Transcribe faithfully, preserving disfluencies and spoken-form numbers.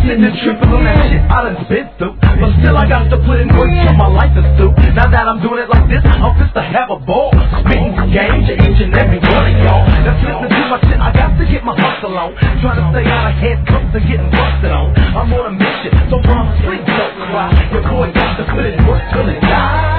sitting and tripping on that shit I done been through. But still I got to put in work till my life is through. Now that I'm doing it like this, I'm just to have a ball. Spitting game to each and every one of y'all. That's listening to my shit, I got to get my hustle on. Trying to stay out of handcuffs and getting busted on. I'm on a mission, so mom, sleep, don't cry. Your boy got to put in work till it dies.